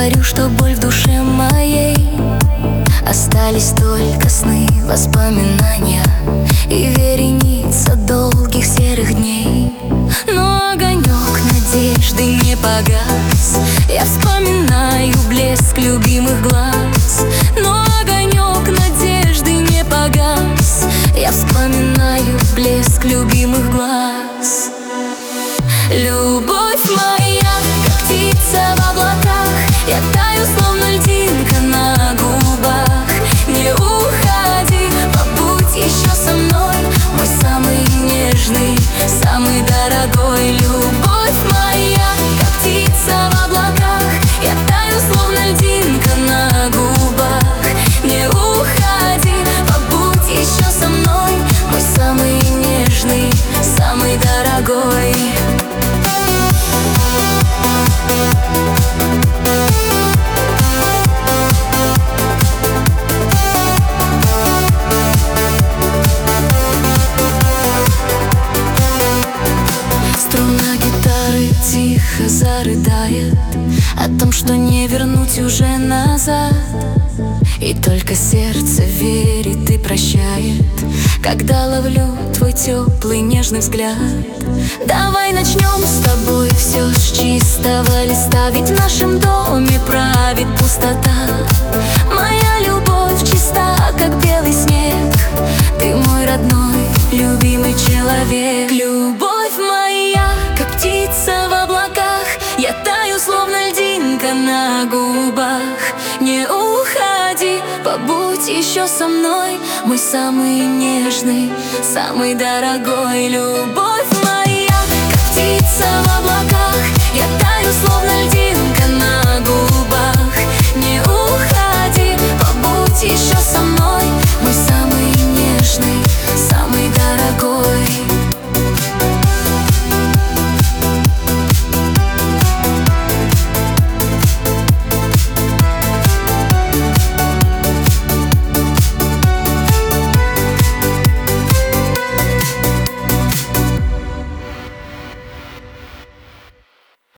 говорю, что боль в душе моей. Остались только сны, воспоминания и вереница долгих серых дней. Но огонек надежды не погас. Я вспоминаю блеск любимых глаз. Но огонек надежды не погас. Я вспоминаю блеск любимых глаз. Любовь моя, как птица в облаках, я таю, словно льдинка на губах. Не уходи, побудь еще со мной, мой самый нежный, самый дорогой. Любовь моя, как птица в облаках, я таю, словно льдинка на губах. Не уходи, побудь еще со мной, мой самый нежный, самый дорогой. Струна гитары тихо зарыдает о том, что не вернуть уже назад. И только сердце верит и прощает, когда ловлю твой теплый нежный взгляд. Давай начнем с тобой все с чистого листа, ведь в нашем доме правит пустота. Моя любовь чиста, как белый снег, ты мой родной, любимый человек. Любовь моя, как птица в облаках, я таю, словно льдинка на губах. Не уходи, побудь еще со мной, мой самый нежный, самый дорогой. Любовь